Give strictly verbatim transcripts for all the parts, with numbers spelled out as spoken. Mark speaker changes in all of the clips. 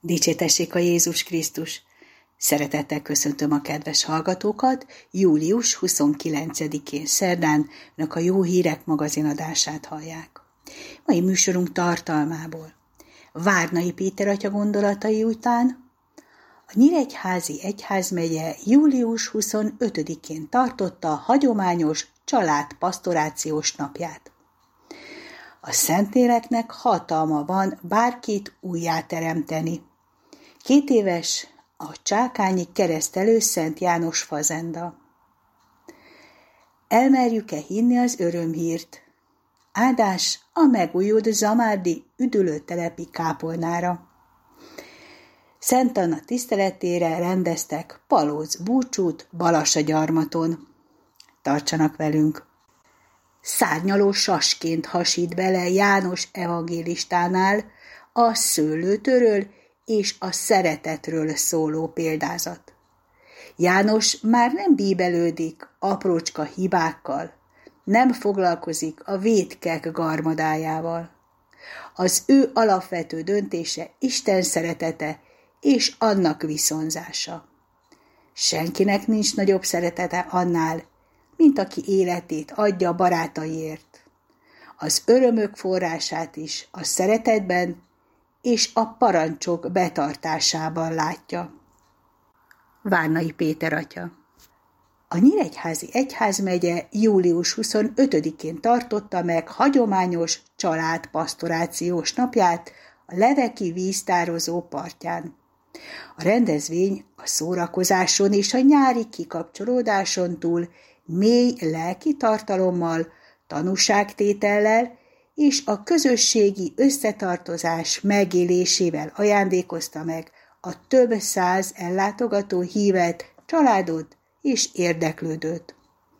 Speaker 1: Dicsértessék a Jézus Krisztus! Szeretettel köszöntöm a kedves hallgatókat. július huszonkilencedikén szerdán a Jó Hírek magazinadását hallják. Mai műsorunk tartalmából Várnai Péter atya gondolatai után a Nyíregyházi Egyházmegye július huszonötödikén tartotta a hagyományos családpasztorációs napját. A Szentléleknek hatalma van bárkit újjáteremteni. Két éves a csákányi keresztelő Szent János fazenda. Elmerjük-e hinni az örömhírt? Áldás a megújult zamárdi üdülőtelepi kápolnára. Szent Anna tiszteletére rendeztek palóc búcsút Balassagyarmaton. Tartsanak velünk! Szárnyaló sasként hasít bele János evangélistánál a szőlőtőről és a szeretetről szóló példázat. János már nem bíbelődik aprócska hibákkal, nem foglalkozik a vétkek garmadájával. Az ő alapvető döntése Isten szeretete és annak viszonzása. Senkinek nincs nagyobb szeretete annál, mint aki életét adja barátaiért. Az örömök forrását is a szeretetben és a parancsok betartásában látja. Várnai Péter atya. A Nyíregyházi Egyházmegye július huszonötödikén tartotta meg hagyományos családpasztorációs napját a Leveki víztározó partján. A rendezvény a szórakozáson és a nyári kikapcsolódáson túl mély lelki tartalommal, tanúságtétellel és a közösségi összetartozás megélésével ajándékozta meg a több száz ellátogató hívet, családot és érdeklődőt.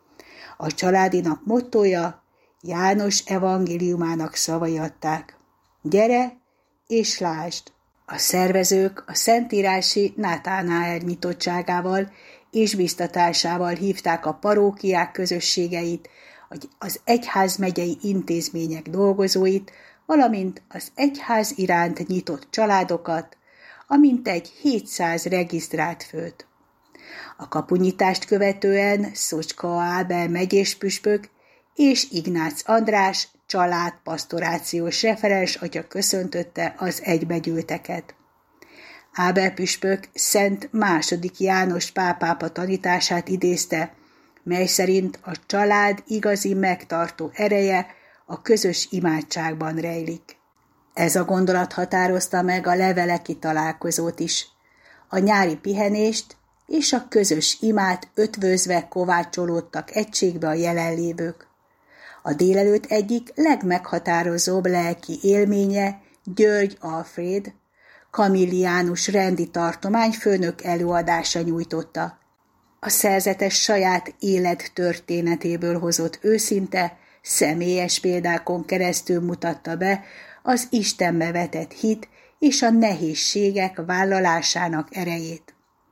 Speaker 1: A családi nap mottója János evangéliumának szavai adták. Gyere és lásd! A szervezők a szentírási Nátánael nyitottságával és biztatásával hívták a parókiák közösségeit, az egyházmegyei intézmények dolgozóit, valamint az egyház iránt nyitott családokat, a mintegy hétszáz regisztrált főt. A kapunyitást követően Szocska Ábel megyéspüspök és Ignác András családpasztorációs referens atya köszöntötte az egybegyűlteket. Ábel püspök Szent második János pálpápa tanítását idézte, mely szerint a család igazi megtartó ereje a közös imádságban rejlik. Ez a gondolat határozta meg a leveleki találkozót is, a nyári pihenést és a közös imát ötvözve kovácsolódtak egységbe a jelenlévők. A délelőtt egyik legmeghatározóbb lelki élménye György Alfréd, kamilliánus rendi tartományfőnök előadása nyújtotta. A szerzetes saját élettörténetéből hozott őszinte, személyes példákon keresztül mutatta be az Istenbe vetett hit és a nehézségek vállalásának erejét.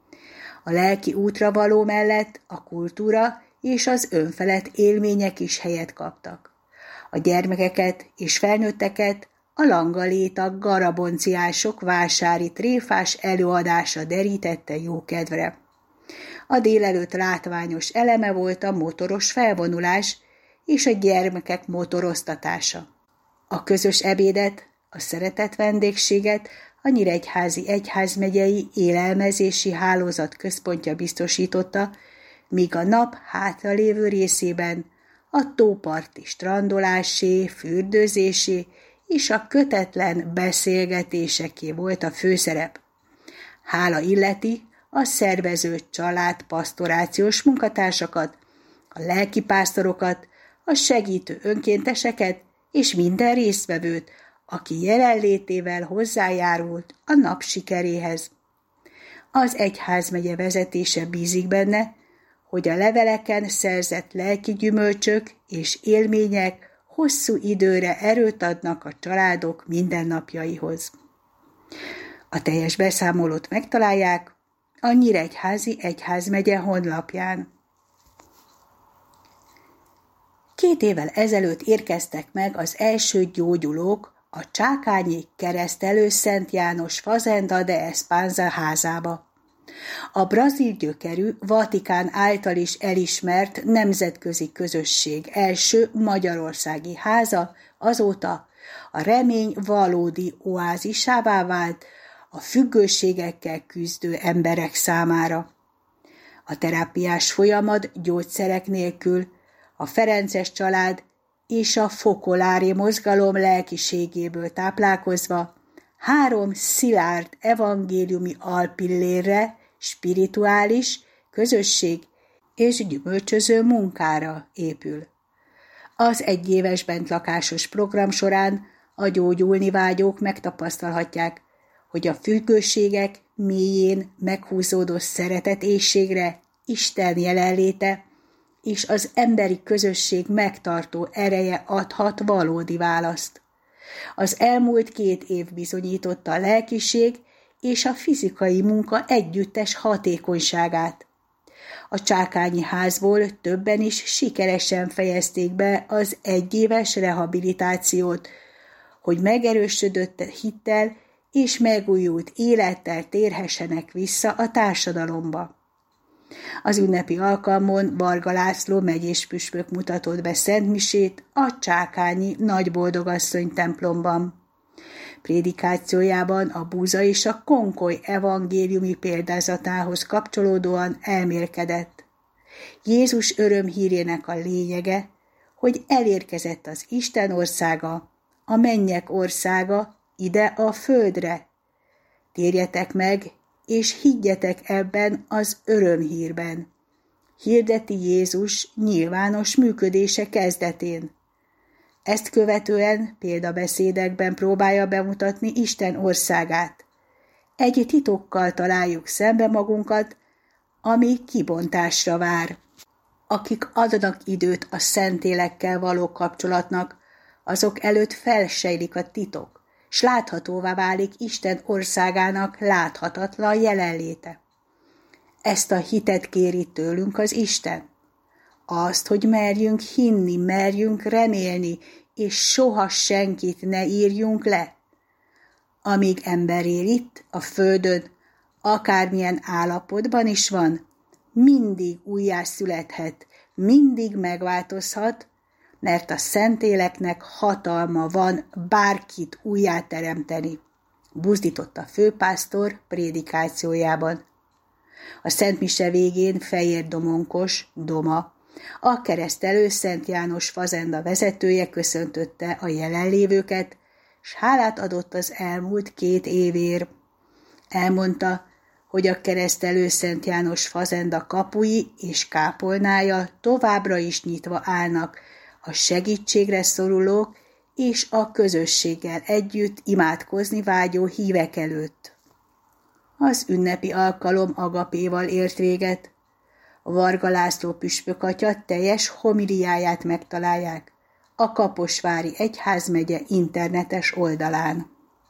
Speaker 1: A lelki útra való mellett a kultúra és az önfelett élmények is helyet kaptak. A gyermekeket és felnőtteket a langalétak garabonciások vásári tréfás előadása derítette jókedvre. A délelőtt látványos eleme volt a motoros felvonulás és a gyermekek motoroztatása. A közös ebédet, a szeretett vendégséget a Nyíregyházi Egyházmegyei Élelmezési Hálózat központja biztosította, míg a nap hátralévő részében a tóparti strandolásé, fürdőzésé és a kötetlen beszélgetéseké volt a főszerep. Hála illeti a szervező családpasztorációs munkatársakat, a lelkipásztorokat, a segítő önkénteseket és minden résztvevőt, aki jelenlétével hozzájárult a nap sikeréhez. Az egyházmegye vezetése bízik benne, hogy a leveleken szerzett lelki gyümölcsök és élmények hosszú időre erőt adnak a családok mindennapjaihoz. A teljes beszámolót megtalálják a Nyíregyházi Egyházmegye honlapján. Két évvel ezelőtt érkeztek meg az első gyógyulók a csákányi Keresztelő Szent János Fazenda de Espanza házába. A brazil gyökerű, Vatikán által is elismert nemzetközi közösség első magyarországi háza azóta a remény valódi oázisává vált a függőségekkel küzdő emberek számára. A terápiás folyamat gyógyszerek nélkül a ferences család és a fokolári mozgalom lelkiségéből táplálkozva három szilárd evangéliumi alpillérre, spirituális, közösség és gyümölcsöző munkára épül. Az egyéves bentlakásos program során a gyógyulni vágyók megtapasztalhatják, hogy a függőségek mélyén meghúzódó szeretetéhségre Isten jelenléte és az emberi közösség megtartó ereje adhat valódi választ. Az elmúlt két év bizonyította a lelkiség és a fizikai munka együttes hatékonyságát. A csákányi házból többen is sikeresen fejezték be az egyéves rehabilitációt, hogy megerősödött hittel és megújult élettel térhessenek vissza a társadalomba. Az ünnepi alkalmon Varga László megyéspüspök mutatott be szentmisét a csákányi Nagyboldogasszony templomban. Prédikációjában a búza és a konkoly evangéliumi példázatához kapcsolódóan elmélkedett. Jézus örömhírének a lényege, hogy elérkezett az Isten országa, a mennyek országa ide a földre. Térjetek meg, és higgyetek ebben az örömhírben. Hirdeti Jézus nyilvános működése kezdetén. Ezt követően példabeszédekben próbálja bemutatni Isten országát. Egy titokkal találjuk szembe magunkat, ami kibontásra vár. Akik adnak időt a szentélekkel való kapcsolatnak, azok előtt felsejlik a titok, s láthatóvá válik Isten országának láthatatlan jelenléte. Ezt a hitet kéri tőlünk az Isten. Azt, hogy merjünk hinni, merjünk remélni, és soha senkit ne írjunk le. Amíg ember él itt, a földön, akármilyen állapotban is van, mindig újjászülethet, mindig megváltozhat, mert a Szentéleknek hatalma van bárkit újjáteremteni, buzdított a főpásztor prédikációjában. A szentmise végén Fejér Domonkos, Doma, a Keresztelő Szent János Fazenda vezetője köszöntötte a jelenlévőket, s hálát adott az elmúlt két évért. Elmondta, hogy a Keresztelő Szent János Fazenda kapui és kápolnája továbbra is nyitva állnak a segítségre szorulók és a közösséggel együtt imádkozni vágyó hívek előtt. Az ünnepi alkalom agapéval ért véget. Varga László püspök atya teljes homiliáját megtalálják a Kaposvári Egyházmegye internetes oldalán.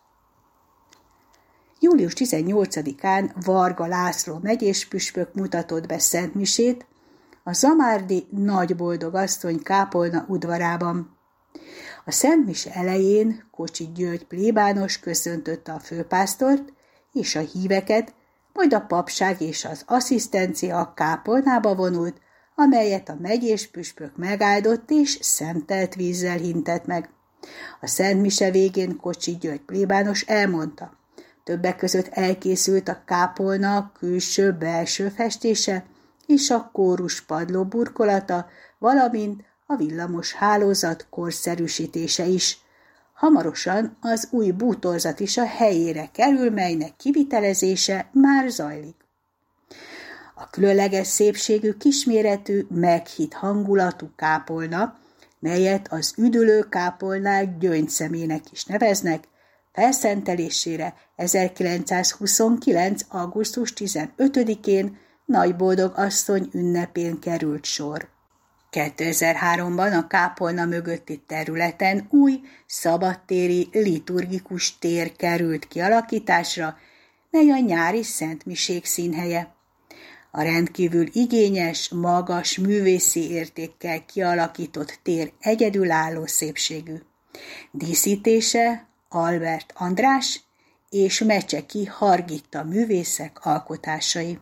Speaker 1: július tizennyolcadikán Varga László megyéspüspök mutatott be szentmisét a zamárdi Nagyboldogasszony kápolna udvarában. A szentmise elején Kocsis György plébános köszöntötte a főpásztort és a híveket, majd a papság és az asszisztencia a kápolnába vonult, amelyet a megyéspüspök megáldott és szentelt vízzel hintett meg. A szentmise végén Kocsis György plébános elmondta, többek között elkészült a kápolna külső-belső festése és a kórus padló burkolata, valamint a villamos hálózat korszerűsítése is. Hamarosan az új bútorzat is a helyére kerül, melynek kivitelezése már zajlik. A különleges szépségű, kisméretű, meghitt hangulatú kápolna, melyet az üdülő kápolnák gyöngyszemének is neveznek, felszentelésére ezerkilencszázhuszonkilenc. augusztus tizenötödikén Nagyboldogasszony ünnepén került sor. kétezer-háromban a kápolna mögötti területen új szabadtéri liturgikus tér került kialakításra, mely a nyári szentmisék színhelye. A rendkívül igényes, magas művészi értékkel kialakított tér egyedülálló szépségű. Díszítése Albert András és Mecseki Hargitta művészek alkotásai.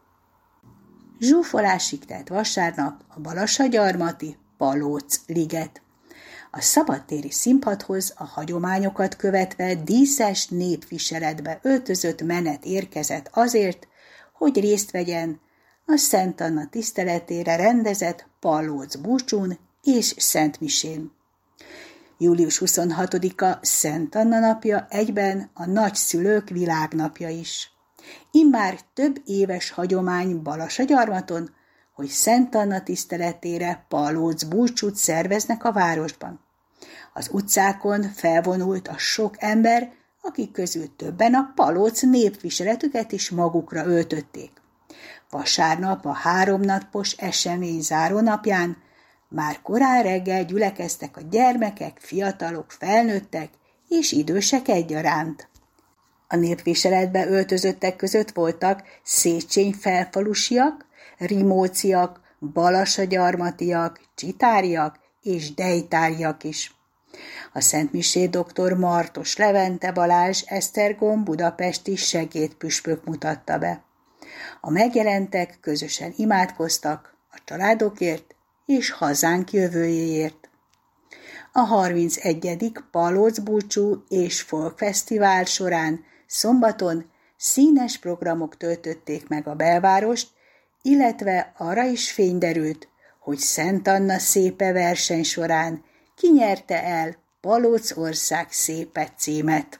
Speaker 1: Zsúfolásig telt vasárnap a Balassagyarmati Palóc-liget. A szabadtéri színpadhoz a hagyományokat követve díszes népviseletbe öltözött menet érkezett azért, hogy részt vegyen a Szent Anna tiszteletére rendezett Palóc búcsún és szentmisén. július huszonhatodika Szent Anna napja, egyben a nagyszülők világnapja is. Immár több éves hagyomány Balassagyarmaton, hogy Szent Anna tiszteletére Palóc búcsút szerveznek a városban. Az utcákon felvonult a sok ember, akik közül többen a Palóc népviseletüket is magukra öltötték. Vasárnap a háromnapos esemény zárónapján már korán reggel gyülekeztek a gyermekek, fiatalok, felnőttek és idősek egyaránt. A népviseletbe öltözöttek között voltak széchenyi-felfalusiak, rimóciak, balassagyarmatiak, csitáriak és dejtáriak is. A szentmisét dr. Martos Levente Balázs Esztergom budapesti segédpüspök mutatta be. A megjelentek közösen imádkoztak a családokért és hazánk jövőjéért. A harmincegyedik Palóc búcsú és folkfesztivál során szombaton színes programok töltötték meg a belvárost, illetve arra is fény derült, hogy Szent Anna szépe verseny során kinyerte el Palócország szépe címet.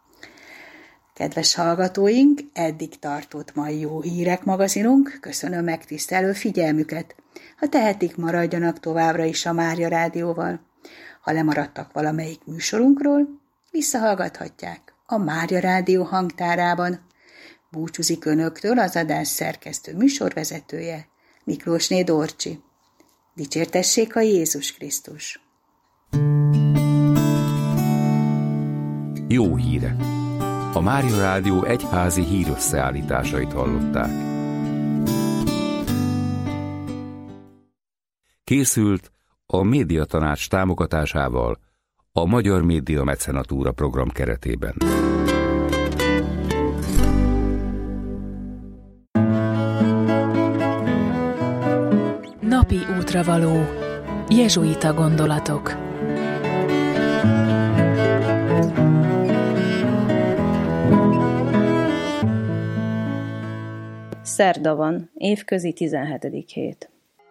Speaker 1: Kedves hallgatóink, eddig tartott mai Jó Hírek magazinunk, köszönöm megtisztelő figyelmüket. Ha tehetik, maradjanak továbbra is a Mária Rádióval. Ha lemaradtak valamelyik műsorunkról, visszahallgathatják a Mária Rádió hangtárában. Búcsúzik önöktől az adás szerkesztő műsorvezetője, Miklósné Dorcsi. Dicsértessék a Jézus Krisztus!
Speaker 2: Jó hírek! A Mária Rádió egyházi hírösszeállításait hallották. Készült a Médiatanács támogatásával a Magyar Média Mecenatúra program keretében.
Speaker 3: Napi útravaló. Jezsuita gondolatok.
Speaker 4: Szerda van, évközi tizenhetedik hét.